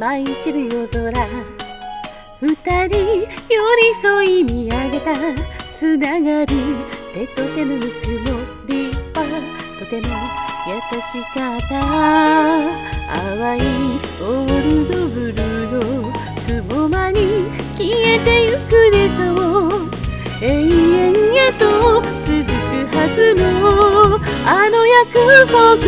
舞い散る夜空、二人寄り添い見上げたつながる手と手のぬくもりはとても優しかった。淡いオールドブルーの雲間に消えてゆくでしょう。永遠へと続くはずのあの約束、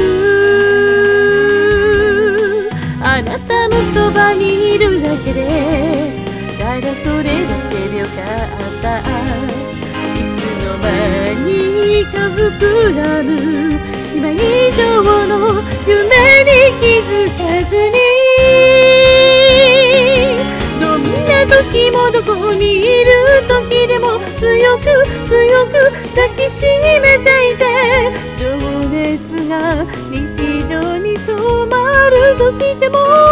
あなたのそばにいるだけでただそれだけでよかった。いつの間にか膨らむ今以上の夢に気づかずに、どんな時もどこにいる時でも強く強く抱きしめていて、情熱が日常に染まるとしても